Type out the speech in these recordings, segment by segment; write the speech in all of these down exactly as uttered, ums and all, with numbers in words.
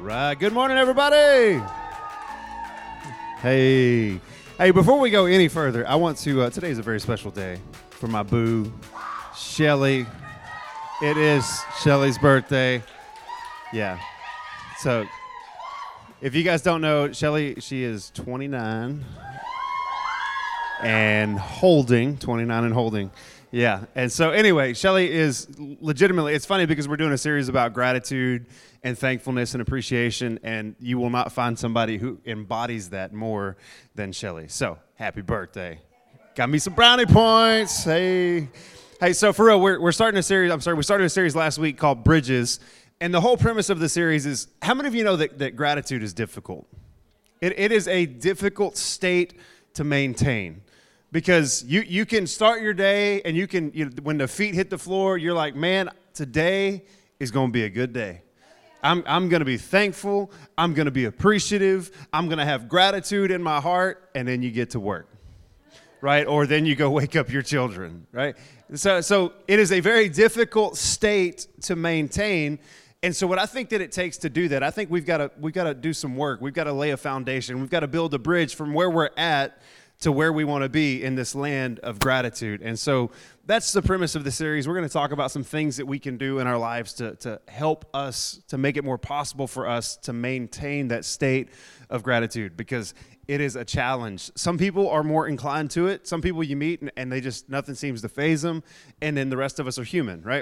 right. Good morning, everybody. Hey. Hey, before we go any further, I want to, uh, today is a very special day for my boo, Shelly. It is Shelly's birthday. Yeah. So, if you guys don't know, Shelly, she is twenty-nine and holding, twenty-nine and holding. Yeah. And so anyway, Shelly is legitimately, it's funny because we're doing a series about gratitude and thankfulness and appreciation, and you will not find somebody who embodies that more than Shelly. So happy birthday. Got me some brownie points. Hey. Hey, so for real, we're, we're starting a series, I'm sorry, we started a series last week called Bridges, and the whole premise of the series is, how many of you know that, that gratitude is difficult? It, it is a difficult state to maintain. Because you, you can start your day and you can, you know, when the feet hit the floor, you're like, man, today is going to be a good day. I'm, I'm going to be thankful. I'm going to be appreciative. I'm going to have gratitude in my heart. And then you get to work, right? Or then you go wake up your children, right? So, so it is a very difficult state to maintain. And so what I think that it takes to do that, I think we've got to, we've got to do some work. We've got to lay a foundation. We've got to build a bridge from where we're at to where we want to be in this land of gratitude. And so that's the premise of the series. We're going to talk about some things that we can do in our lives to, to help us, to make it more possible for us to maintain that state of gratitude, because it is a challenge. Some people are more inclined to it. Some people you meet and, and they just, nothing seems to faze them. And then the rest of us are human, right?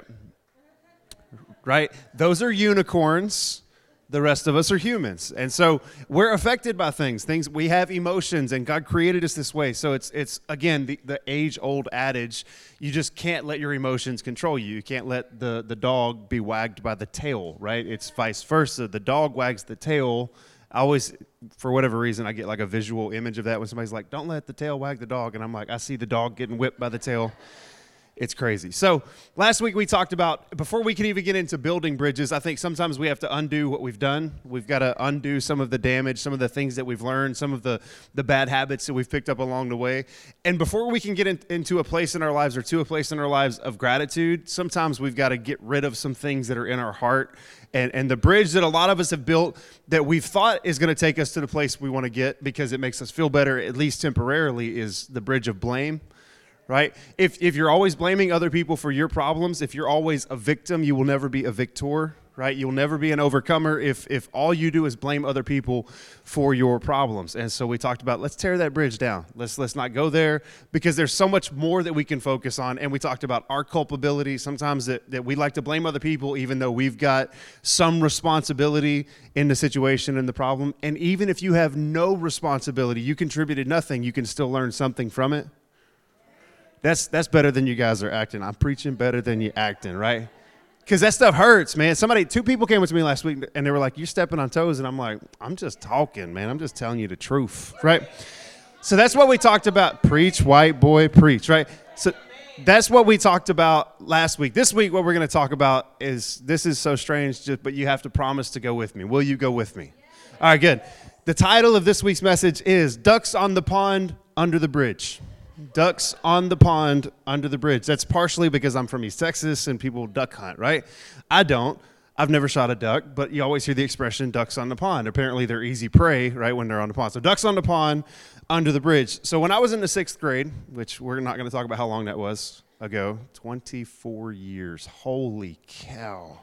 Right? Those are unicorns. The rest of us are humans. And so we're affected by things. Things we have emotions, and God created us this way. So it's, it's again, the, the age-old adage, you just can't let your emotions control you. You can't let the, the dog be wagged by the tail, right? It's vice versa. The dog wags the tail. I always, for whatever reason, I get like a visual image of that when somebody's like, don't let the tail wag the dog. And I'm like, I see the dog getting whipped by the tail. It's crazy. So last week we talked about, before we can even get into building bridges, I think sometimes we have to undo what we've done. We've got to undo some of the damage, some of the things that we've learned, some of the, the bad habits that we've picked up along the way. And before we can get in, into a place in our lives or to a place in our lives of gratitude, sometimes we've got to get rid of some things that are in our heart. And, and the bridge that a lot of us have built that we've thought is going to take us to the place we want to get because it makes us feel better, at least temporarily, is the bridge of blame. Right? If if you're always blaming other people for your problems, if you're always a victim, you will never be a victor, right? You'll never be an overcomer if if all you do is blame other people for your problems. And so we talked about, let's tear that bridge down. Let's let's not go there, because there's so much more that we can focus on. And we talked about our culpability, sometimes that, that we like to blame other people, even though we've got some responsibility in the situation and the problem. And even if you have no responsibility, you contributed nothing, you can still learn something from it. That's that's better than you guys are acting. I'm preaching better than you acting, right? Because that stuff hurts, man. Somebody, two people came up to me last week, and they were like, you're stepping on toes. And I'm like, I'm just talking, man. I'm just telling you the truth, right? So that's what we talked about. Preach, white boy, preach, right? So that's what we talked about last week. This week, what we're going to talk about is, this is so strange, just, but you have to promise to go with me. Will you go with me? All right, good. The title of this week's message is Ducks on the Pond, Under the Bridge. Ducks on the pond, under the bridge. That's partially because I'm from East Texas and people duck hunt, right? I don't. I've never shot a duck, but you always hear the expression ducks on the pond. Apparently they're easy prey, right, when they're on the pond. So ducks on the pond, under the bridge. So when I was in the sixth grade, which we're not going to talk about how long that was ago, twenty-four years. Holy cow.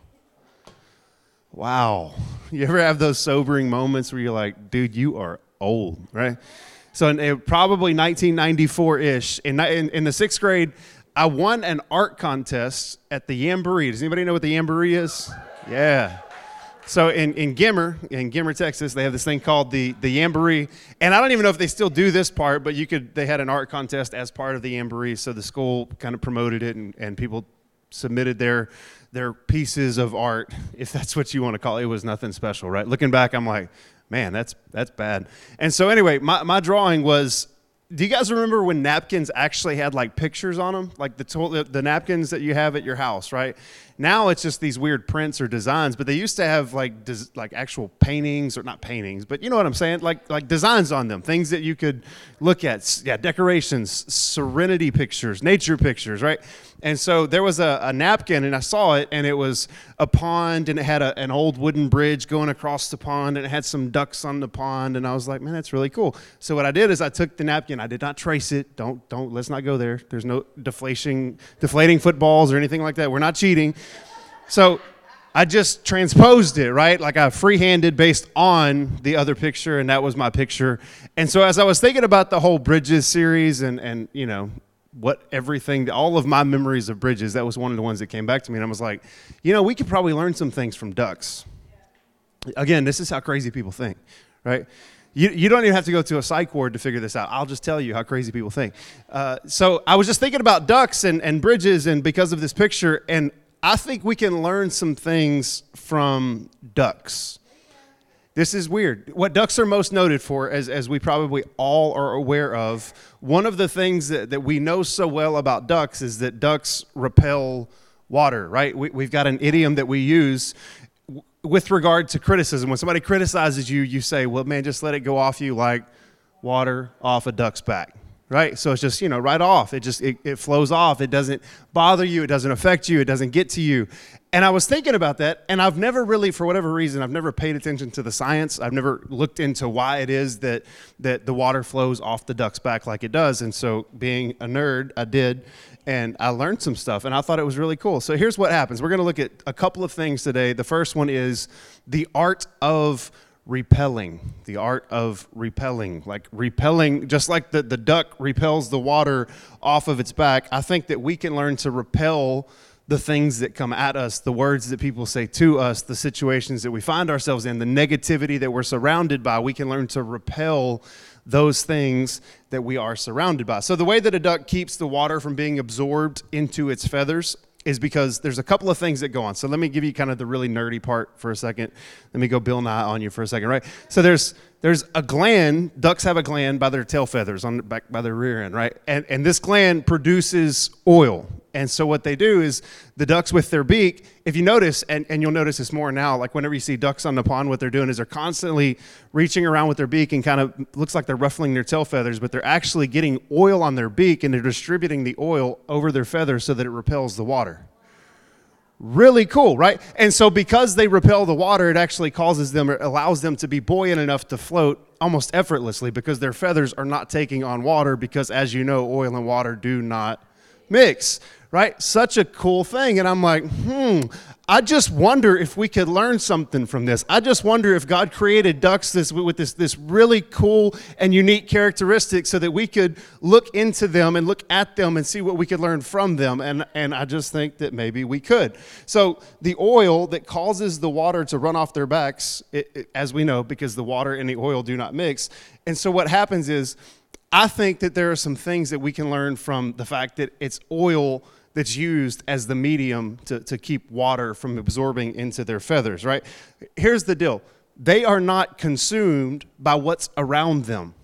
Wow. You ever have those sobering moments where you're like, dude, you are old, right? So in probably nineteen ninety-four-ish, in, in, in the sixth grade, I won an art contest at the Jamboree. Does anybody know what the Jamboree is? Yeah. So in, in Gimmer, in Gimmer, Texas, they have this thing called the, the Jamboree. And I don't even know if they still do this part, but you could. They had an art contest as part of the Jamboree, so the school kind of promoted it, and, and people submitted their their pieces of art, if that's what you want to call it. It was nothing special, right? Looking back, I'm like, man, that's that's bad. And so anyway, my, my drawing was do you guys remember when napkins actually had like pictures on them? Like the, to- the napkins that you have at your house, right? Now it's just these weird prints or designs, but they used to have like des- like actual paintings, or not paintings, but you know what I'm saying? Like like designs on them, things that you could look at. Yeah, decorations, serenity pictures, nature pictures, right? And so there was a, a napkin, and I saw it, and it was a pond, and it had a, an old wooden bridge going across the pond, and it had some ducks on the pond, and I was like, man, that's really cool. So what I did is I took the napkin. I did not trace it. Don't don't let's not go there. There's no deflation, deflating footballs or anything like that. We're not cheating. So I just transposed it, right? Like I freehanded based on the other picture, and that was my picture. And so as I was thinking about the whole Bridges series and, and you know, what everything, all of my memories of Bridges, that was one of the ones that came back to me. And I was like, you know, we could probably learn some things from ducks. Again, this is how crazy people think, right? You, you don't even have to go to a psych ward to figure this out. I'll just tell you how crazy people think. Uh, so I was just thinking about ducks and, and bridges, and because of this picture, and I think we can learn some things from ducks. This is weird. What ducks are most noted for, as, as we probably all are aware of, one of the things that, that we know so well about ducks is that ducks repel water, right? We, we've got an idiom that we use w- with regard to criticism. When somebody criticizes you, you say, well, man, just let it go off you like water off a duck's back. Right? So it's just, you know, right off. It just, it, it flows off. It doesn't bother you. It doesn't affect you. It doesn't get to you. And I was thinking about that, and I've never really, for whatever reason, I've never paid attention to the science. I've never looked into why it is that, that the water flows off the duck's back like it does. And so being a nerd, I did, and I learned some stuff, and I thought it was really cool. So here's what happens. We're going to look at a couple of things today. The first one is the art of repelling, the art of repelling, like repelling, just like the, the duck repels the water off of its back. I think that we can learn to repel the things that come at us, the words that people say to us, the situations that we find ourselves in, the negativity that we're surrounded by. We can learn to repel those things that we are surrounded by. So the way that a duck keeps the water from being absorbed into its feathers is because there's a couple of things that go on. So let me give you kind of the really nerdy part for a second. Let me go Bill Nye on you for a second, right? So there's there's a gland. Ducks have a gland by their tail feathers, on the back by their rear end, right? And and this gland produces oil. And so what they do is the ducks with their beak, if you notice, and, and you'll notice this more now, like whenever you see ducks on the pond, what they're doing is they're constantly reaching around with their beak and kind of looks like they're ruffling their tail feathers, but they're actually getting oil on their beak, and they're distributing the oil over their feathers so that it repels the water. Really cool, right? And so because they repel the water, it actually causes them, or allows them to be buoyant enough to float almost effortlessly because their feathers are not taking on water, because as you know, oil and water do not mix. Right? Such a cool thing. And I'm like, hmm, I just wonder if we could learn something from this. I just wonder if God created ducks this with this, this really cool and unique characteristic so that we could look into them and look at them and see what we could learn from them. And, and I just think that maybe we could. So the oil that causes the water to run off their backs, it, it, as we know, because the water and the oil do not mix. And so what happens is, I think that there are some things that we can learn from the fact that it's oil that's used as the medium to, to keep water from absorbing into their feathers, right? Here's the deal. They are not consumed by what's around them,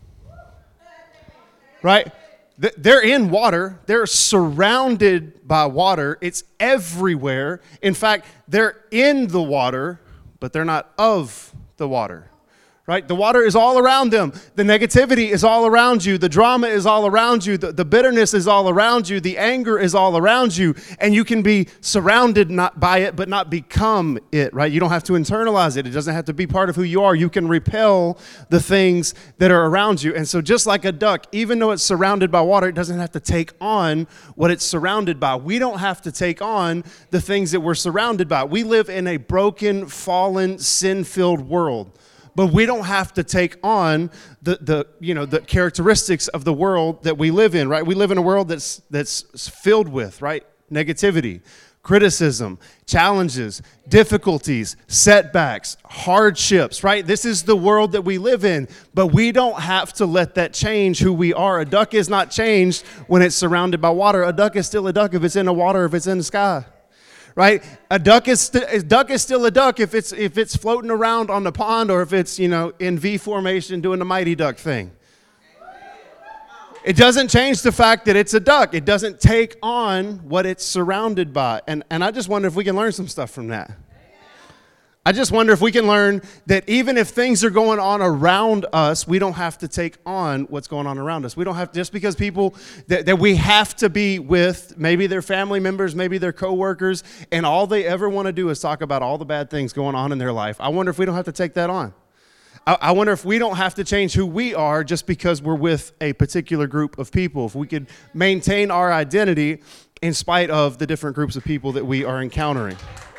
right? They're in water. They're surrounded by water. It's everywhere. In fact, they're in the water, but they're not of the water. Right? The water is all around them. The negativity is all around you. The drama is all around you. The, the bitterness is all around you. The anger is all around you. And you can be surrounded not by it, but not become it, right? You don't have to internalize it. It doesn't have to be part of who you are. You can repel the things that are around you. And so just like a duck, even though it's surrounded by water, it doesn't have to take on what it's surrounded by. We don't have to take on the things that we're surrounded by. We live in a broken, fallen, sin-filled world. But we don't have to take on the, the you know the characteristics of the world that we live in, right? We live in a world that's that's filled with, right, negativity, criticism, challenges, difficulties, setbacks, hardships, right? This is the world that we live in, but we don't have to let that change who we are. A duck is not changed when it's surrounded by water. A duck is still a duck if it's in the water, if it's in the sky. Right? A duck is st- a duck is still a duck if it's if it's floating around on the pond, or if it's, you know, in V formation doing the Mighty Duck thing. It doesn't change the fact that it's a duck. It doesn't take on what it's surrounded by. And, and I just wonder if we can learn some stuff from that. I just wonder if we can learn that even if things are going on around us, we don't have to take on what's going on around us. We don't have, just because people that, that we have to be with, maybe their family members, maybe their coworkers, and all they ever want to do is talk about all the bad things going on in their life. I wonder if we don't have to take that on. I, I wonder if we don't have to change who we are just because we're with a particular group of people. If we could maintain our identity in spite of the different groups of people that we are encountering.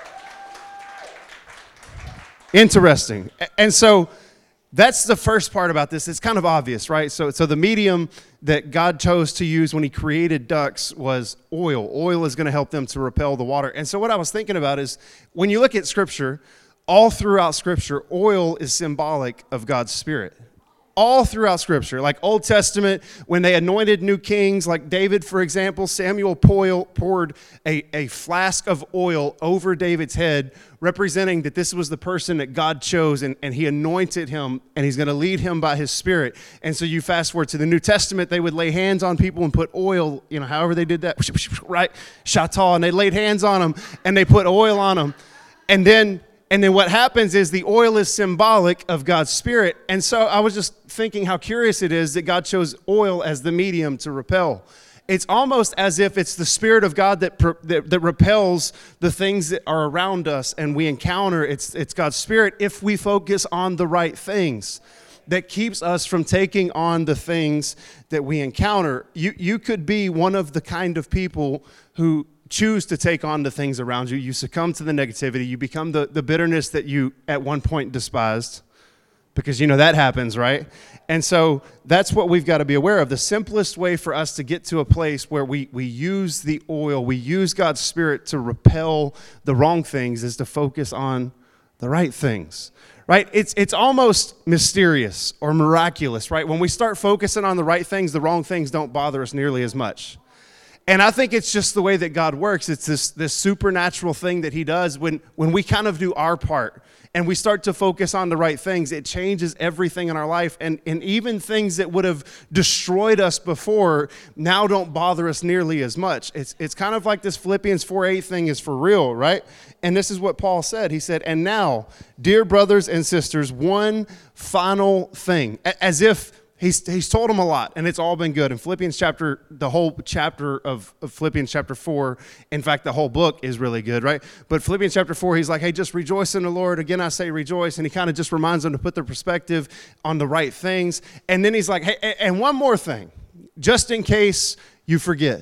Interesting. And so that's the first part about this. It's kind of obvious, right? So, so the medium that God chose to use when he created ducks was oil. Oil is going to help them to repel the water. And so what I was thinking about is when you look at Scripture, all throughout Scripture, oil is symbolic of God's Spirit. All throughout Scripture, like Old Testament, when they anointed new kings, like David, for example, Samuel poured a, a flask of oil over David's head, representing that this was the person that God chose, and, and he anointed him, and he's going to lead him by his Spirit. And so you fast forward to the New Testament, they would lay hands on people and put oil, you know, however they did that, right? Shatal, and they laid hands on them, and they put oil on them. And then And then what happens is the oil is symbolic of God's Spirit. And so I was just thinking how curious it is that God chose oil as the medium to repel. It's almost as if it's the Spirit of God that, that, that repels the things that are around us and we encounter. It's, it's God's Spirit if we focus on the right things that keeps us from taking on the things that we encounter. You, you could be one of the kind of people who choose to take on the things around you. You succumb to the negativity. You become the, the bitterness that you at one point despised, because you know that happens, right? And so that's what we've got to be aware of. The simplest way for us to get to a place where we, we use the oil, we use God's Spirit to repel the wrong things, is to focus on the right things, right? It's, it's almost mysterious or miraculous, right? When we start focusing on the right things, the wrong things don't bother us nearly as much. And I think it's just the way that God works. It's this, this supernatural thing that he does when, when we kind of do our part and we start to focus on the right things. It changes everything in our life. And, and even things that would have destroyed us before now don't bother us nearly as much. It's, it's kind of like this Philippians four eight thing is for real, right? And this is what Paul said. He said, and now, dear brothers and sisters, one final thing. As if He's, he's told them a lot, and it's all been good. In Philippians chapter, the whole chapter of, of Philippians chapter four, in fact, the whole book is really good, right? But Philippians chapter four, he's like, hey, just rejoice in the Lord. Again, I say rejoice. And he kind of just reminds them to put their perspective on the right things. And then he's like, hey, and one more thing, just in case you forget,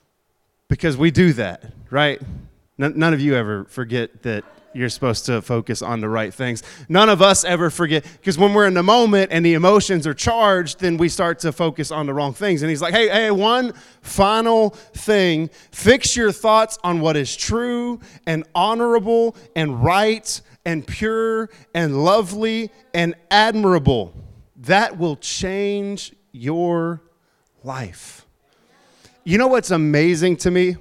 because we do that, right? None of you ever forget that you're supposed to focus on the right things. None of us ever forget, because when we're in the moment and the emotions are charged, then we start to focus on the wrong things. And he's like, hey, hey, one final thing. Fix your thoughts on what is true and honorable and right and pure and lovely and admirable. That will change your life. You know what's amazing to me?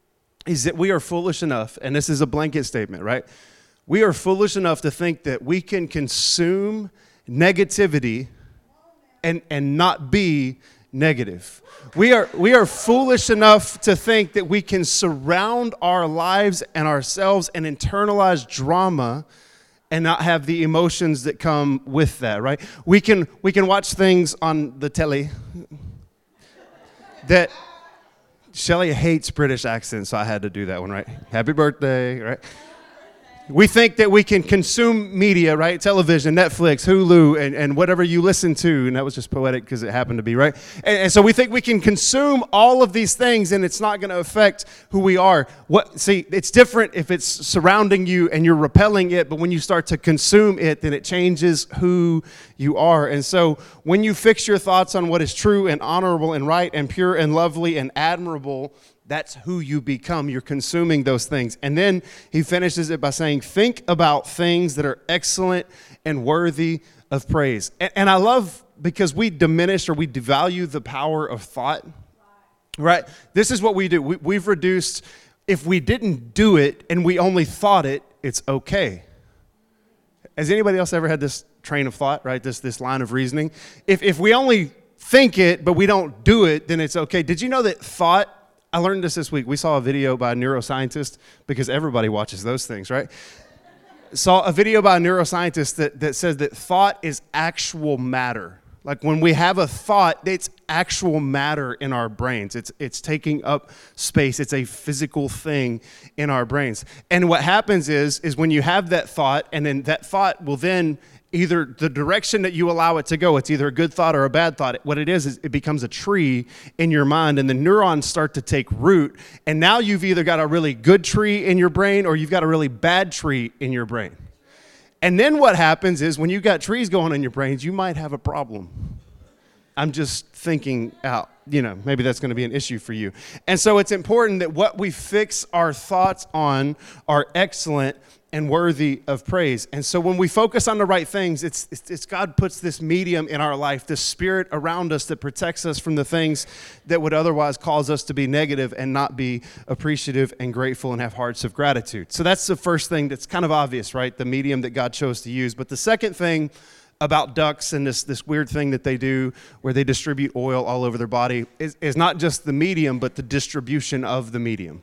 Is that we are foolish enough, and this is a blanket statement, right? We are foolish enough to think that we can consume negativity and, and not be negative. We are, we are foolish enough to think that we can surround our lives and ourselves and internalize drama and not have the emotions that come with that, right? We can, we can watch things on the telly that... Shelly hates British accents, so I had to do that one, right? Happy birthday, right? We think that we can consume media, right? Television, Netflix, Hulu, and, and whatever you listen to. And that was just poetic because it happened to be, right? And, and so we think we can consume all of these things and it's not going to affect who we are. What? See, it's different if it's surrounding you and you're repelling it, but when you start to consume it, then it changes who you are. And so when you fix your thoughts on what is true and honorable and right and pure and lovely and admirable, that's who you become. You're consuming those things. And then he finishes it by saying, think about things that are excellent and worthy of praise. And, and I love, because we diminish or we devalue the power of thought, right? This is what we do. We, we've reduced, if we didn't do it and we only thought it, it's okay. Has anybody else ever had this train of thought, right? This, this line of reasoning? If, if we only think it, but we don't do it, then it's okay. Did you know that thought, I learned this this week. We saw a video by a neuroscientist, because everybody watches those things, right? Saw a video by a neuroscientist that, that says that thought is actual matter. Like when we have a thought, it's actual matter in our brains. It's it's taking up space. It's a physical thing in our brains. And what happens is, is when you have that thought, and then that thought will then either the direction that you allow it to go, it's either a good thought or a bad thought. What it is, is it becomes a tree in your mind, and the neurons start to take root. And now you've either got a really good tree in your brain or you've got a really bad tree in your brain. And then what happens is when you got trees going in your brains, you might have a problem. I'm just thinking out, you know, maybe that's going to be an issue for you. And so it's important that what we fix our thoughts on are excellent and worthy of praise. And so when we focus on the right things, it's, it's, it's God puts this medium in our life, this spirit around us that protects us from the things that would otherwise cause us to be negative and not be appreciative and grateful and have hearts of gratitude. So that's the first thing that's kind of obvious, right? The medium that God chose to use. But the second thing about ducks and this, this weird thing that they do where they distribute oil all over their body is, is not just the medium, but the distribution of the medium.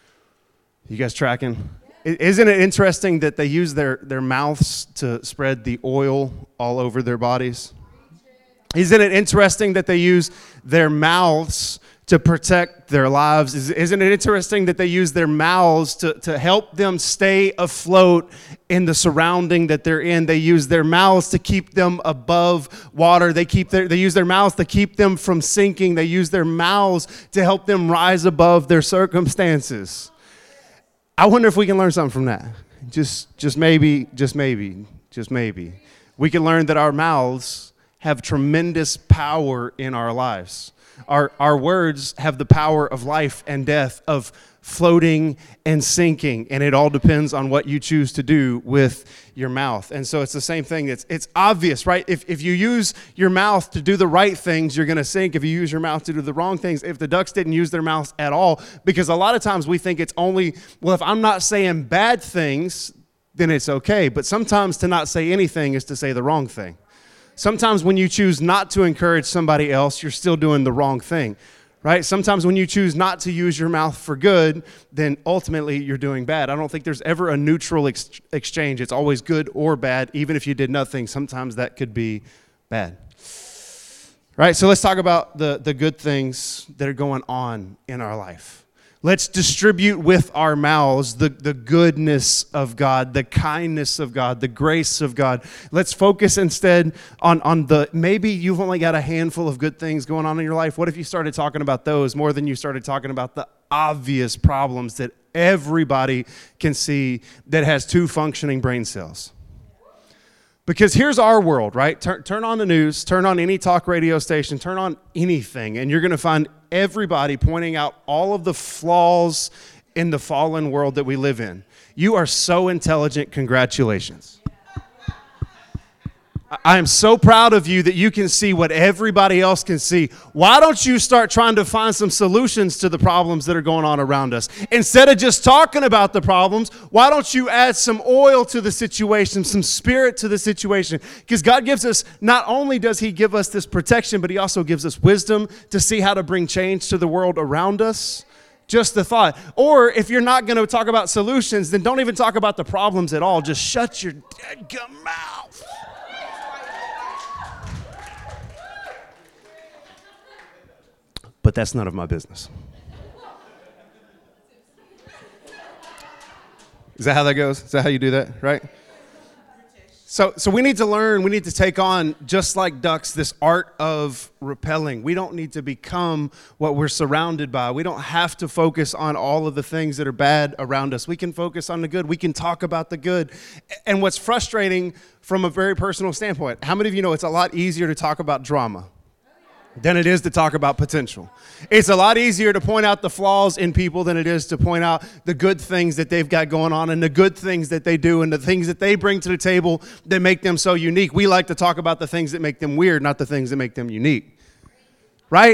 You guys tracking? Isn't it interesting that they use their, their mouths to spread the oil all over their bodies? Isn't it interesting that they use their mouths to protect their lives? Isn't it interesting that they use their mouths to, to help them stay afloat in the surrounding that they're in? They use their mouths to keep them above water. They keep their, they use their mouths to keep them from sinking. They use their mouths to help them rise above their circumstances. I wonder if we can learn something from that. Just, just maybe, just maybe, just maybe. We can learn that our mouths have tremendous power in our lives. Our, our words have the power of life and death, of floating and sinking, and it all depends on what you choose to do with your mouth. And so it's the same thing. It's, it's obvious, right? If, if you use your mouth to do the right things, you're going to sink. If you use your mouth to do the wrong things, if the ducks didn't use their mouths at all, because a lot of times we think it's only, well, if I'm not saying bad things, then it's okay. But sometimes to not say anything is to say the wrong thing. Sometimes when you choose not to encourage somebody else, you're still doing the wrong thing, right? Sometimes when you choose not to use your mouth for good, then ultimately you're doing bad. I don't think there's ever a neutral ex- exchange. It's always good or bad. Even if you did nothing, sometimes that could be bad. Right? So let's talk about the, the good things that are going on in our life. Let's distribute with our mouths the, the goodness of God, the kindness of God, the grace of God. Let's focus instead on, on the, maybe you've only got a handful of good things going on in your life. What if you started talking about those more than you started talking about the obvious problems that everybody can see that has two functioning brain cells? Because here's our world, right? Turn, turn on the news, turn on any talk radio station, turn on anything, and you're going to find everybody pointing out all of the flaws in the fallen world that we live in. You are so intelligent. Congratulations. I am so proud of you that you can see what everybody else can see. Why don't you start trying to find some solutions to the problems that are going on around us? Instead of just talking about the problems, why don't you add some oil to the situation, some spirit to the situation? Because God gives us, not only does he give us this protection, but he also gives us wisdom to see how to bring change to the world around us. Just the thought. Or if you're not going to talk about solutions, then don't even talk about the problems at all. Just shut your dadgum mouth. But that's none of my business. Is that how that goes? Is that how you do that, right? So so we need to learn, we need to take on, just like ducks, this art of repelling. We don't need to become what we're surrounded by. We don't have to focus on all of the things that are bad around us. We can focus on the good. We can talk about the good. And what's frustrating from a very personal standpoint, how many of you know it's a lot easier to talk about drama than it is to talk about potential? It's a lot easier to point out the flaws in people than it is to point out the good things that they've got going on and the good things that they do and the things that they bring to the table that make them so unique. We like to talk about the things that make them weird, not the things that make them unique. Right?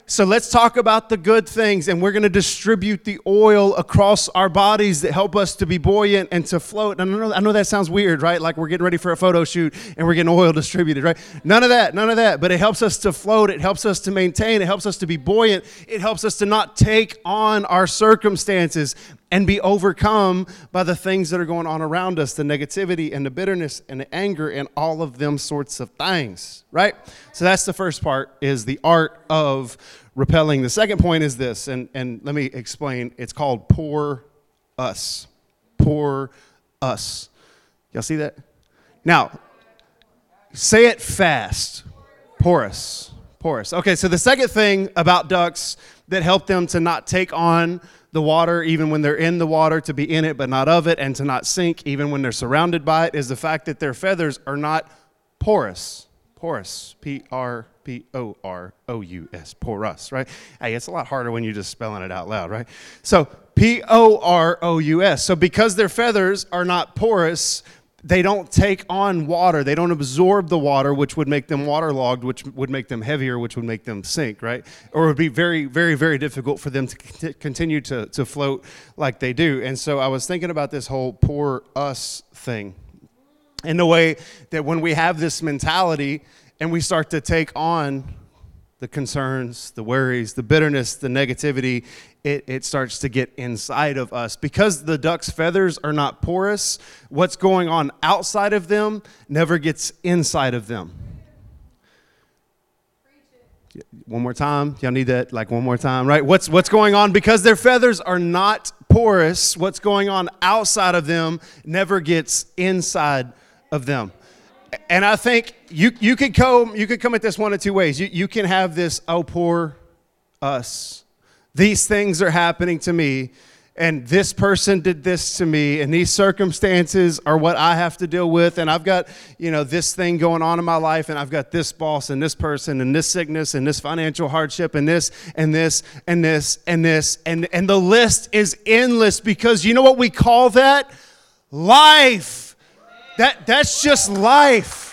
So let's talk about the good things, and we're going to distribute the oil across our bodies that help us to be buoyant and to float. And I know, I know that sounds weird, right? Like we're getting ready for a photo shoot and we're getting oil distributed, right? None of that, none of that. But it helps us to float. It helps us to maintain. It helps us to be buoyant. It helps us to not take on our circumstances and be overcome by the things that are going on around us, the negativity and the bitterness and the anger and all of them sorts of things, right? So that's the first part, is the art of repelling. The second point is this, and, and let me explain. It's called pour us. Pour us. Y'all see that? Now, say it fast. Porous. Porous. Okay, so the second thing about ducks that help them to not take on the water, even when they're in the water, to be in it but not of it, and to not sink even when they're surrounded by it, is the fact that their feathers are not porous. Porous. P R P O R O U S. Porous, right? Hey, it's a lot harder when you're just spelling it out loud, right? So P O R O U S. So because their feathers are not porous, they don't take on water. They don't absorb the water, which would make them waterlogged, which would make them heavier, which would make them sink, right? Or it would be very, very, very difficult for them to c- continue to, to float like they do. And so I was thinking about this whole pour us thing, in the way that when we have this mentality and we start to take on the concerns, the worries, the bitterness, the negativity, it, it starts to get inside of us. Because the duck's feathers are not porous, what's going on outside of them never gets inside of them. One more time. Y'all need that like one more time, right? What's what's going on? Because their feathers are not porous, what's going on outside of them never gets inside of them. And I think you you could come you could come at this one of two ways. You you can have this, oh, poor us. These things are happening to me, and this person did this to me, and these circumstances are what I have to deal with, and I've got, you know, this thing going on in my life, and I've got this boss and this person and this sickness and this financial hardship and this and this and this and this and and the list is endless, because you know what we call that? Life. That that's just life,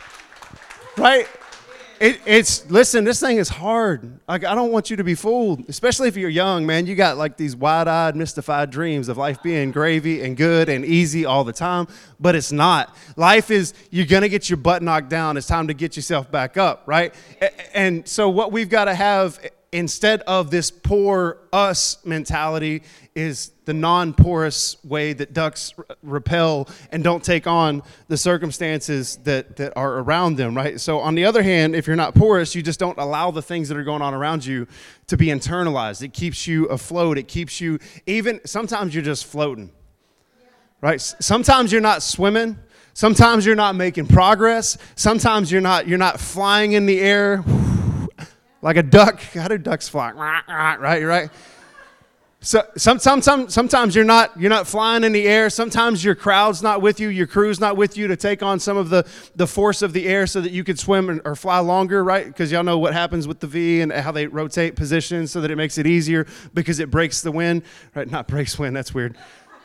right? It, it's listen. This thing is hard. Like, I don't want you to be fooled, especially if you're young, man. You got like these wide-eyed, mystified dreams of life being gravy and good and easy all the time, but it's not. Life is, you're gonna get your butt knocked down. It's time to get yourself back up, right? And so what we've got to have instead of this pour us mentality is the non-porous way that ducks repel and don't take on the circumstances that, that are around them, right? So on the other hand, if you're not porous, you just don't allow the things that are going on around you to be internalized. It keeps you afloat. It keeps you, even sometimes you're just floating, right? Sometimes you're not swimming. Sometimes you're not making progress. Sometimes you're not you're not flying in the air like a duck. How do ducks fly? Right, right. So some, some, some, sometimes you're not you're not flying in the air. Sometimes your crowd's not with you, your crew's not with you to take on some of the, the force of the air so that you could swim or, or fly longer, right? Because y'all know what happens with the V and how they rotate positions so that it makes it easier because it breaks the wind, right? Not breaks wind, that's weird.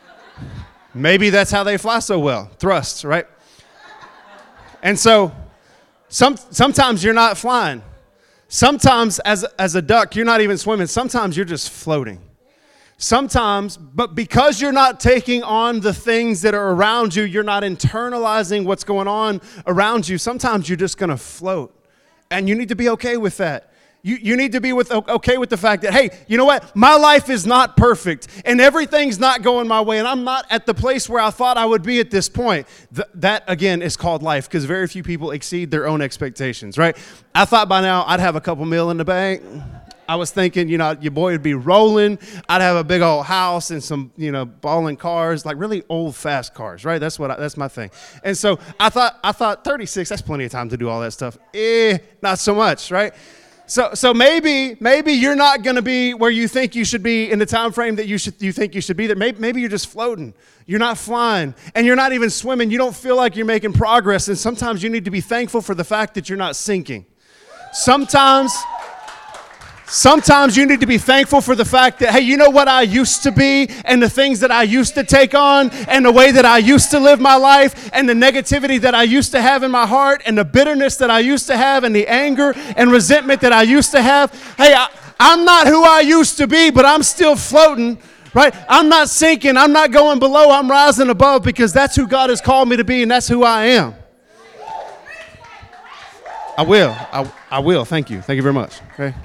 Maybe that's how they fly so well, thrusts, right? And so some sometimes you're not flying. Sometimes as as a duck, you're not even swimming. Sometimes you're just floating. Sometimes, but because you're not taking on the things that are around you, you're not internalizing what's going on around you. Sometimes you're just going to float, and you need to be okay with that. You you need to be with okay with the fact that, hey, you know what? My life is not perfect, and everything's not going my way, and I'm not at the place where I thought I would be at this point. Th- that, again, is called life, because very few people exceed their own expectations, right? I thought by now I'd have a couple mil in the bank. I was thinking, you know, your boy would be rolling. I'd have a big old house and some, you know, balling cars, like really old, fast cars, right? That's what I, that's my thing. And so I thought, I thought thirty-six, that's plenty of time to do all that stuff. Eh, not so much, right? So, so maybe, maybe you're not going to be where you think you should be in the time frame that you should, you think you should be there. Maybe, maybe you're just floating. You're not flying, and you're not even swimming. You don't feel like you're making progress. And sometimes you need to be thankful for the fact that you're not sinking. Sometimes. Sometimes you need to be thankful for the fact that, hey, you know what I used to be and the things that I used to take on and the way that I used to live my life and the negativity that I used to have in my heart and the bitterness that I used to have and the anger and resentment that I used to have. Hey, I, I'm not who I used to be, but I'm still floating, right? I'm not sinking. I'm not going below. I'm rising above because that's who God has called me to be and that's who I am. I will. I, I will. Thank you. Thank you very much. Okay.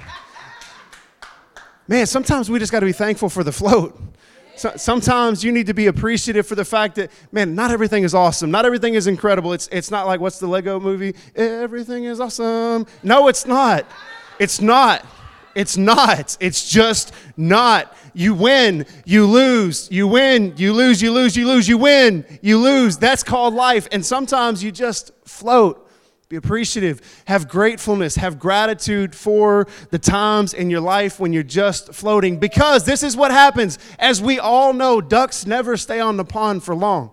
Man, sometimes we just got to be thankful for the float. So, sometimes you need to be appreciative for the fact that, man, not everything is awesome. Not everything is incredible. It's it's not like, what's the Lego movie? Everything is awesome. No, it's not. It's not. It's not. It's just not. You win, you lose. You win, you lose, you lose, you lose. You win, you lose. That's called life. And sometimes you just float. Be appreciative, have gratefulness, have gratitude for the times in your life when you're just floating. Because this is what happens. As we all know, ducks never stay on the pond for long.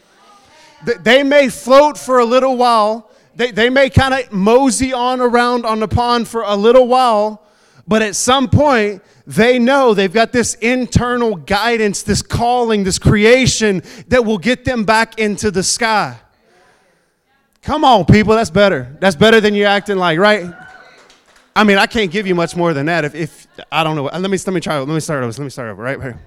They may float for a little while. They, they may kind of mosey on around on the pond for a little while. But at some point, they know they've got this internal guidance, this calling, this creation that will get them back into the sky. Come on, people, that's better. That's better than you acting like, right? I mean, I can't give you much more than that. If, if I don't know, let me let me try. Let me start over. Let me start over. Right, right.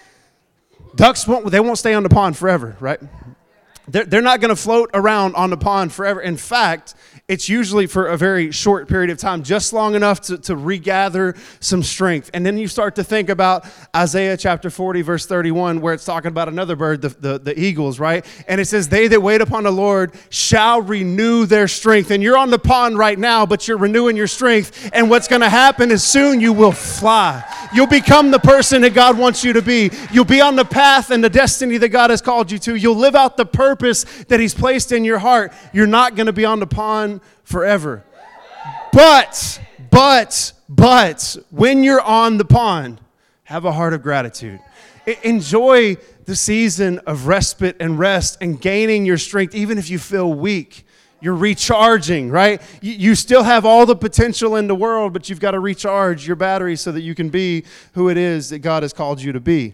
Ducks won't. They won't stay on the pond forever, right? They're, they're not going to float around on the pond forever. In fact, it's usually for a very short period of time, just long enough to, to regather some strength. And then you start to think about Isaiah chapter forty, verse thirty-one, where it's talking about another bird, the, the, the eagles, right? And it says, they that wait upon the Lord shall renew their strength. And you're on the pond right now, but you're renewing your strength. And what's going to happen is soon you will fly. You'll become the person that God wants you to be. You'll be on the path and the destiny that God has called you to. You'll live out the purpose that he's placed in your heart. You're not going to be on the pond forever. But, but, but, when you're on the pond, have a heart of gratitude. I- enjoy the season of respite and rest and gaining your strength, even if you feel weak. You're recharging, right? You, you still have all the potential in the world, but you've got to recharge your battery so that you can be who it is that God has called you to be.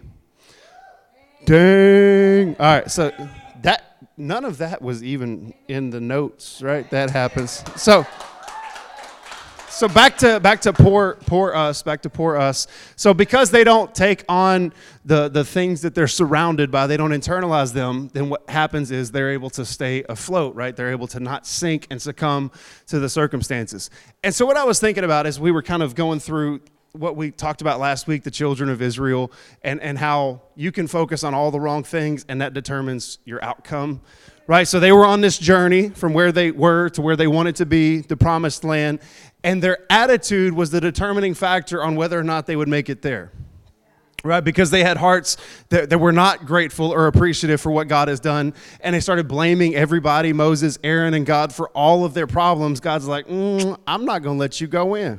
Dang. All right, so that none of that was even in the notes, right? That happens. So So back to back to poor poor us, back to poor us. So because they don't take on the, the things that they're surrounded by, they don't internalize them, then what happens is they're able to stay afloat, right? They're able to not sink and succumb to the circumstances. And so what I was thinking about is we were kind of going through what we talked about last week, the children of Israel, and, and how you can focus on all the wrong things, and that determines your outcome, right? So they were on this journey from where they were to where they wanted to be, the promised land, and their attitude was the determining factor on whether or not they would make it there, right? Because they had hearts that, that were not grateful or appreciative for what God has done, and they started blaming everybody, Moses, Aaron, and God, for all of their problems. God's like, mm, I'm not going to let you go in.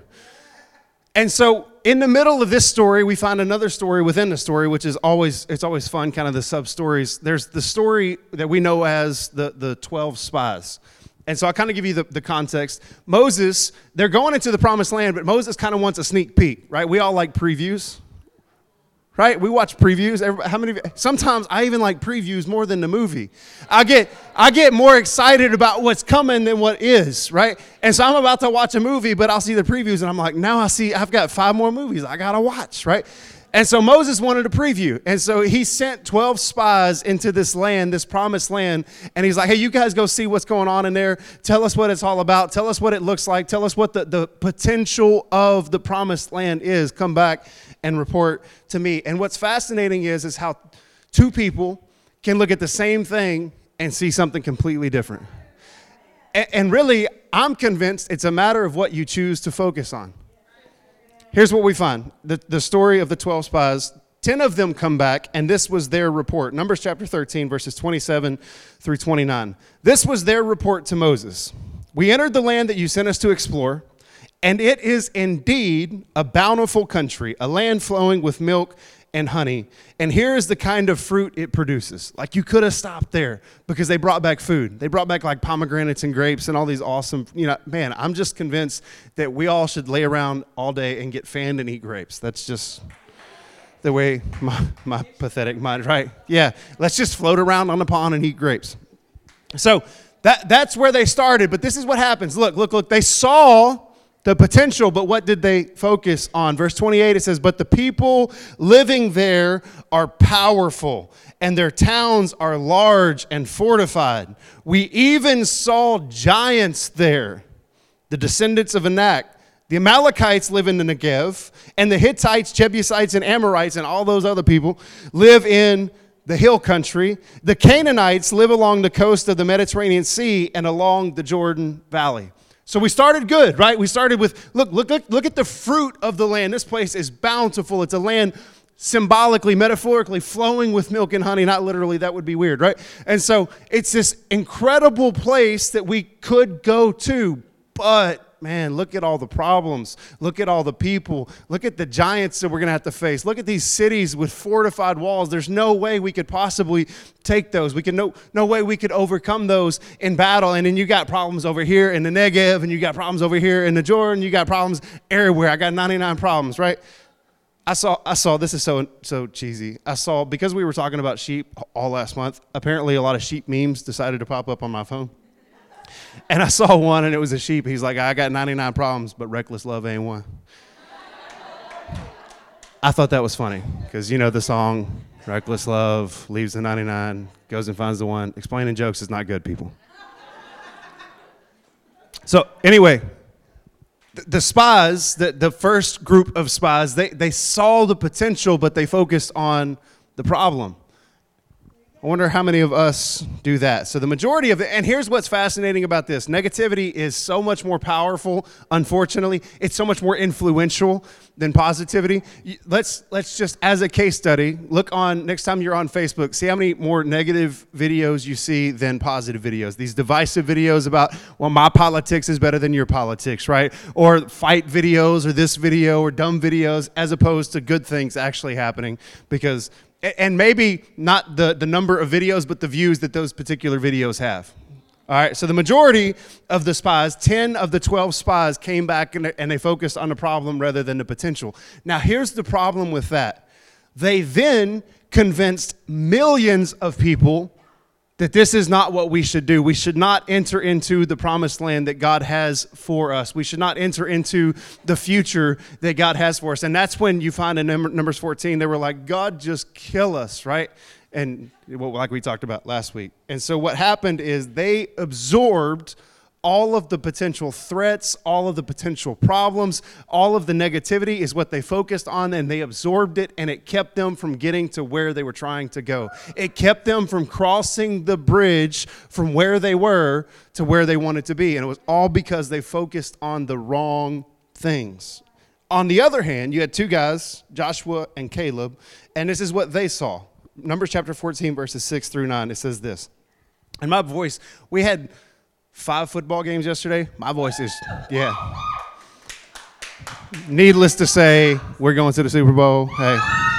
And so in the middle of this story, we find another story within the story, which is always, it's always fun, kind of the sub-stories. There's the story that we know as the, the twelve spies. And so I'll kind of give you the, the context. Moses, they're going into the promised land, but Moses kind of wants a sneak peek, right? We all like previews, right? We watch previews. Everybody, how many of you, sometimes I even like previews more than the movie. I get I get more excited about what's coming than what is, right? And so I'm about to watch a movie, but I'll see the previews, and I'm like, now I see I've got five more movies I got to watch, right? And so Moses wanted a preview. And so he sent twelve spies into this land, this promised land. And he's like, hey, you guys go see what's going on in there. Tell us what it's all about. Tell us what it looks like. Tell us what the, the potential of the promised land is. Come back and report to me. And what's fascinating is, is how two people can look at the same thing and see something completely different. And, and really, I'm convinced it's a matter of what you choose to focus on. Here's what we find. The, the story of the twelve spies, ten of them come back, and this was their report. Numbers chapter thirteen, verses twenty-seven through twenty-nine. This was their report to Moses. We entered the land that you sent us to explore, and it is indeed a bountiful country, a land flowing with milk and honey. And here is the kind of fruit it produces. Like, you could have stopped there because they brought back food. They brought back like pomegranates and grapes and all these awesome, you know, man, I'm just convinced that we all should lay around all day and get fanned and eat grapes. That's just the way my, my pathetic mind, right? Yeah, let's just float around on the pond and eat grapes. So that that's where they started, but this is what happens. Look, look, look, they saw the potential, but what did they focus on? Verse twenty-eight, it says, but the people living there are powerful, and their towns are large and fortified. We even saw giants there, the descendants of Anak. The Amalekites live in the Negev, and the Hittites, Jebusites, and Amorites, and all those other people live in the hill country. The Canaanites live along the coast of the Mediterranean Sea and along the Jordan Valley. So we started good, right? We started with, look, look, look, look at the fruit of the land. This place is bountiful. It's a land symbolically, metaphorically flowing with milk and honey. Not literally, that would be weird, right? And so it's this incredible place that we could go to, but man, look at all the problems. Look at all the people. Look at the giants that we're going to have to face. Look at these cities with fortified walls. There's no way we could possibly take those. We can no no way we could overcome those in battle. And then you got problems over here in the Negev, and you got problems over here in the Jordan. You got problems everywhere. I got ninety-nine problems, right? I saw, I saw, this is so so cheesy. I saw, because we were talking about sheep all last month, apparently a lot of sheep memes decided to pop up on my phone. And I saw one, and it was a sheep. He's like, I got ninety-nine problems, but reckless love ain't one. I thought that was funny because, you know, the song, reckless love leaves the ninety-nine, goes and finds the one. Explaining jokes is not good, people. So anyway, the, the spies, the, the first group of spies, they, they saw the potential, but they focused on the problem. I wonder how many of us do that. So the majority of it, and here's what's fascinating about this. Negativity is so much more powerful, unfortunately. It's so much more influential than positivity. Let's let's just, as a case study, look on, next time you're on Facebook, see how many more negative videos you see than positive videos. These divisive videos about, well, my politics is better than your politics, right? Or fight videos or this video or dumb videos, as opposed to good things actually happening, because and maybe not the, the number of videos, but the views that those particular videos have. All right, so the majority of the spies, ten of the twelve spies, came back and, and they focused on the problem rather than the potential. Now, here's the problem with that. They then convinced millions of people that this is not what we should do. We should not enter into the promised land that God has for us. We should not enter into the future that God has for us. And that's when you find in Numbers fourteen, they were like, God, just kill us, right? And well, like we talked about last week. And so what happened is they absorbed all of the potential threats, all of the potential problems, all of the negativity is what they focused on, and they absorbed it, and it kept them from getting to where they were trying to go. It kept them from crossing the bridge from where they were to where they wanted to be, and it was all because they focused on the wrong things. On the other hand, you had two guys, Joshua and Caleb, and this is what they saw. Numbers chapter fourteen, verses six through nine, it says this. And my voice, we had five football games yesterday. My voice is, yeah. Needless to say, we're going to the Super Bowl. Hey.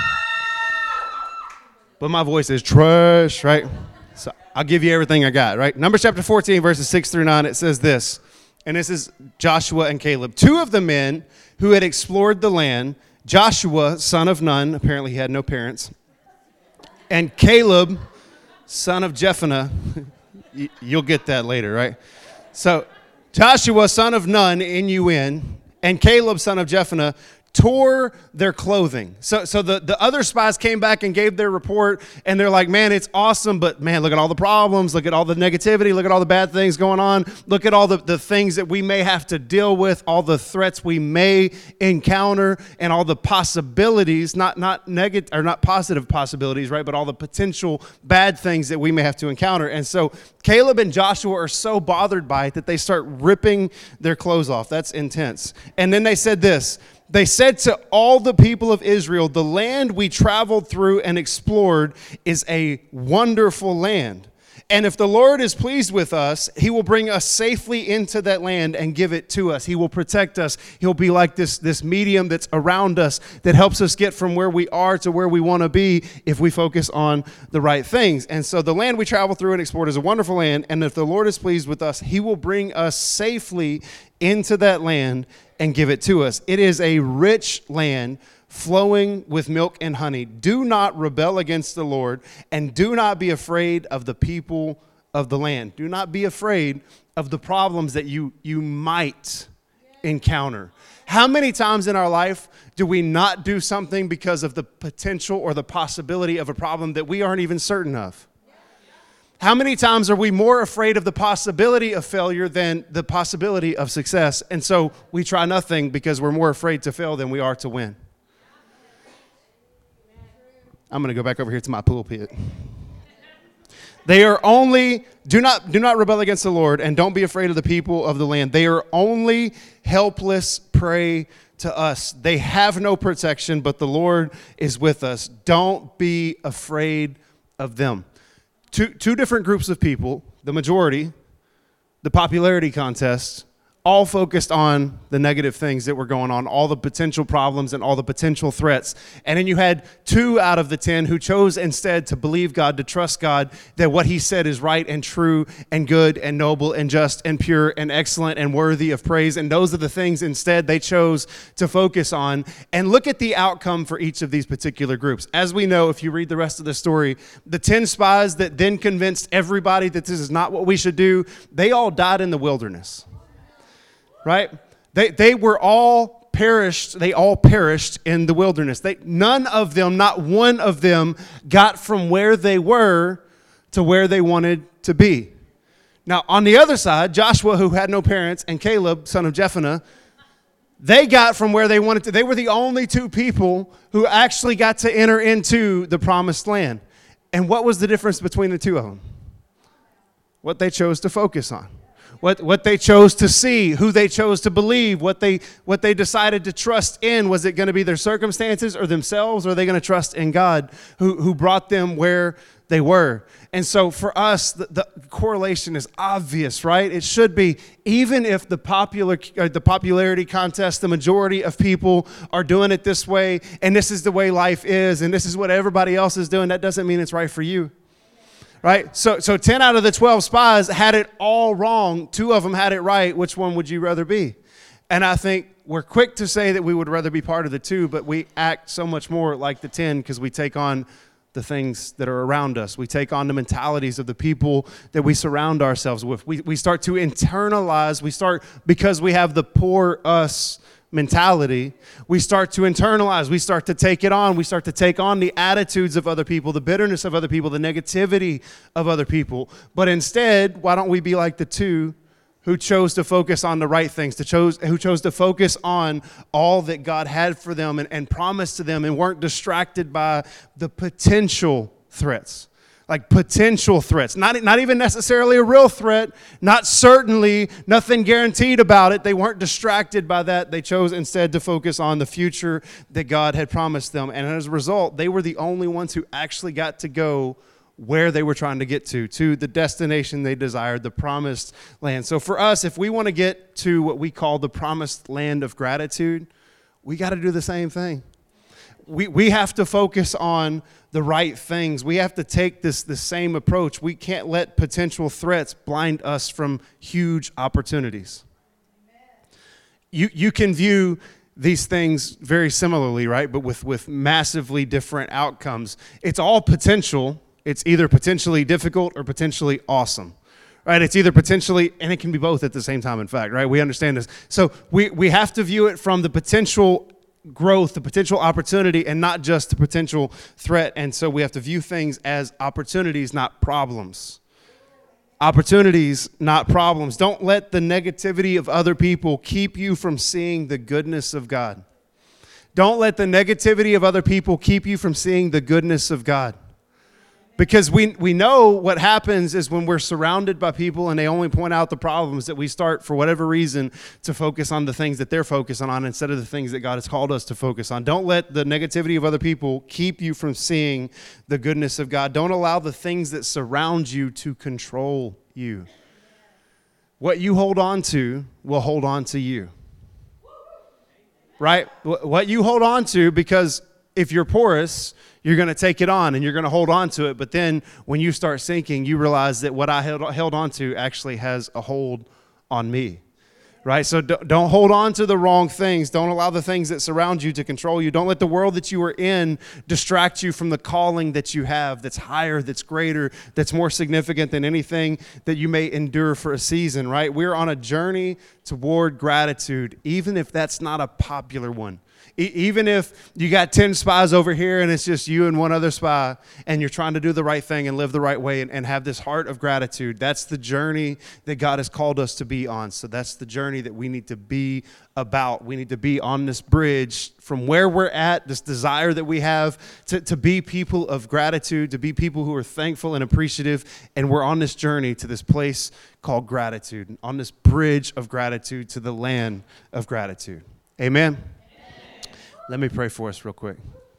But my voice is trash, right? So I'll give you everything I got, right? Numbers chapter fourteen, verses six through nine, it says this. And this is Joshua and Caleb. Two of the men who had explored the land, Joshua, son of Nun, apparently he had no parents, and Caleb, son of Jephunneh, you'll get that later, right? So Joshua, son of Nun, N U N, and Caleb, son of Jephunneh, tore their clothing. So so the, the other spies came back and gave their report, and they're like, man, it's awesome, but man, look at all the problems, look at all the negativity, look at all the bad things going on, look at all the, the things that we may have to deal with, all the threats we may encounter, and all the possibilities, not not negative or not positive possibilities, right, but all the potential bad things that we may have to encounter. And so Caleb and Joshua are so bothered by it that they start ripping their clothes off. That's intense. And then they said this. They said to all the people of Israel, the land we traveled through and explored is a wonderful land, And if the Lord is pleased with us, he will bring us safely into that land and give it to us. He will protect us. He'll be like this, this medium that's around us that helps us get from where we are to where we want to be if we focus on the right things. And so the land we travel through and explore is a wonderful land. And if the Lord is pleased with us, he will bring us safely into that land and give it to us. It is a rich land flowing with milk and honey. Do not rebel against the Lord, and do not be afraid of the people of the land. Do not be afraid of the problems that you, you might encounter. How many times in our life do we not do something because of the potential or the possibility of a problem that we aren't even certain of? How many times are we more afraid of the possibility of failure than the possibility of success? And so we try nothing because we're more afraid to fail than we are to win. I'm going to go back over here to my pulpit. They are only, do not, do not rebel against the Lord, and don't be afraid of the people of the land. They are only helpless prey to us. They have no protection, but the Lord is with us. Don't be afraid of them. Two, two different groups of people, the majority, the popularity contest, all focused on the negative things that were going on, all the potential problems and all the potential threats. And then you had two out of the ten who chose instead to believe God, to trust God, that what he said is right and true and good and noble and just and pure and excellent and worthy of praise. And those are the things instead they chose to focus on. And look at the outcome for each of these particular groups. As we know, if you read the rest of the story, the ten spies that then convinced everybody that this is not what we should do, they all died in the wilderness. Right? They they were all perished. They all perished in the wilderness. They, none of them, not one of them, got from where they were to where they wanted to be. Now, on the other side, Joshua, who had no parents, and Caleb, son of Jephunneh, they got from where they wanted to. They were the only two people who actually got to enter into the promised land. And what was the difference between the two of them? What they chose to focus on. What what they chose to see, who they chose to believe, what they what they decided to trust in. Was it going to be their circumstances or themselves, or are they going to trust in God who, who brought them where they were? And so for us, the, the correlation is obvious, right? It should be. Even if the popular uh, the popularity contest, the majority of people are doing it this way, and this is the way life is, and this is what everybody else is doing, that doesn't mean it's right for you. Right? So so ten out of the twelve spies had it all wrong. Two of them had it right. Which one would you rather be? And I think we're quick to say that we would rather be part of the two, but we act so much more like the ten because we take on the things that are around us. We take on the mentalities of the people that we surround ourselves with. We we start to internalize. We start, because we have the poor us mentality, we start to internalize, we start to take it on, we start to take on the attitudes of other people, the bitterness of other people, the negativity of other people. But instead, why don't we be like the two who chose to focus on the right things, to chose, who chose to focus on all that God had for them and, and promised to them, and weren't distracted by the potential threats. Like potential threats, not, not even necessarily a real threat, not certainly, nothing guaranteed about it. They weren't distracted by that. They chose instead to focus on the future that God had promised them. And as a result, they were the only ones who actually got to go where they were trying to get to, to the destination they desired, the promised land. So for us, if we want to get to what we call the promised land of gratitude, we got to do the same thing. We we have to focus on the right things. We have to take this the same approach. We can't let potential threats blind us from huge opportunities. You you can view these things very similarly, right? But with, with massively different outcomes. It's all potential. It's either potentially difficult or potentially awesome. Right? It's either potentially, and it can be both at the same time, in fact, right? We understand this. So we, we have to view it from the potential growth, the potential opportunity, and not just the potential threat. And so we have to view things as opportunities, not problems. Opportunities, not problems. Don't let the negativity of other people keep you from seeing the goodness of God. Don't let the negativity of other people keep you from seeing the goodness of God. Because we, we know what happens is when we're surrounded by people and they only point out the problems, that we start, for whatever reason, to focus on the things that they're focusing on instead of the things that God has called us to focus on. Don't let the negativity of other people keep you from seeing the goodness of God. Don't allow the things that surround you to control you. What you hold on to will hold on to you. Right? What you hold on to, because if you're porous, you're going to take it on and you're going to hold on to it. But then when you start sinking, you realize that what I held, held on to actually has a hold on me. Right? So don't hold on to the wrong things. Don't allow the things that surround you to control you. Don't let the world that you are in distract you from the calling that you have, that's higher, that's greater, that's more significant than anything that you may endure for a season, right? We're on a journey toward gratitude, even if that's not a popular one. Even if you got ten spies over here and it's just you and one other spy and you're trying to do the right thing and live the right way and, and have this heart of gratitude, that's the journey that God has called us to be on. So that's the journey that we need to be about. We need to be on this bridge from where we're at, this desire that we have to, to be people of gratitude, to be people who are thankful and appreciative. And we're on this journey to this place called gratitude, on this bridge of gratitude to the land of gratitude. Amen. Let me pray for us real quick.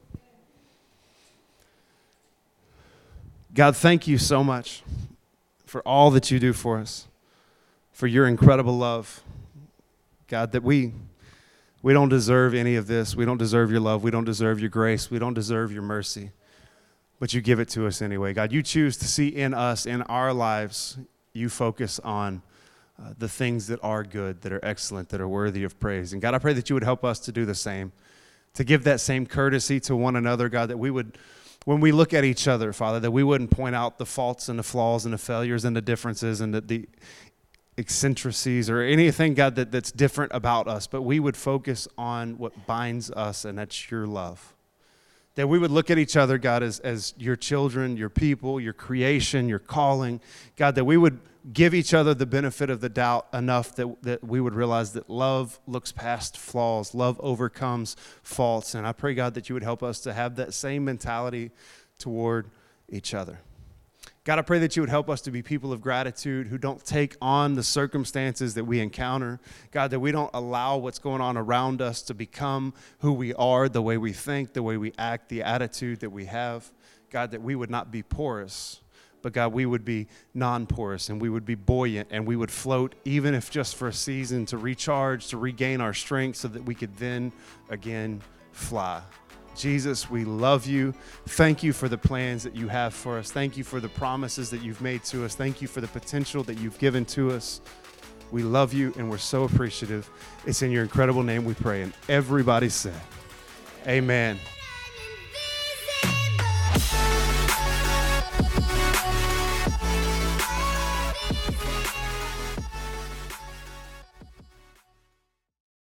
God, thank you so much for all that you do for us, for your incredible love. God, that we we don't deserve any of this. We don't deserve your love. We don't deserve your grace. We don't deserve your mercy. But you give it to us anyway. God, you choose to see in us, in our lives, you focus on uh, the things that are good, that are excellent, that are worthy of praise. And God, I pray that you would help us to do the same, to give that same courtesy to one another, God, that we would, when we look at each other, Father, that we wouldn't point out the faults and the flaws and the failures and the differences and the, the eccentricities or anything, God, that, that's different about us, but we would focus on what binds us, and that's your love. That we would look at each other, God, as, as your children, your people, your creation, your calling. God, that we would give each other the benefit of the doubt enough that, that we would realize that love looks past flaws. Love overcomes faults. And I pray, God, that you would help us to have that same mentality toward each other. God, I pray that you would help us to be people of gratitude who don't take on the circumstances that we encounter. God, that we don't allow what's going on around us to become who we are, the way we think, the way we act, the attitude that we have. God, that we would not be porous, but God, we would be non-porous and we would be buoyant and we would float, even if just for a season, to recharge, to regain our strength so that we could then again fly. Jesus, we love you. Thank you for the plans that you have for us. Thank you for the promises that you've made to us. Thank you for the potential that you've given to us. We love you and we're so appreciative. It's in your incredible name we pray. And everybody said, amen.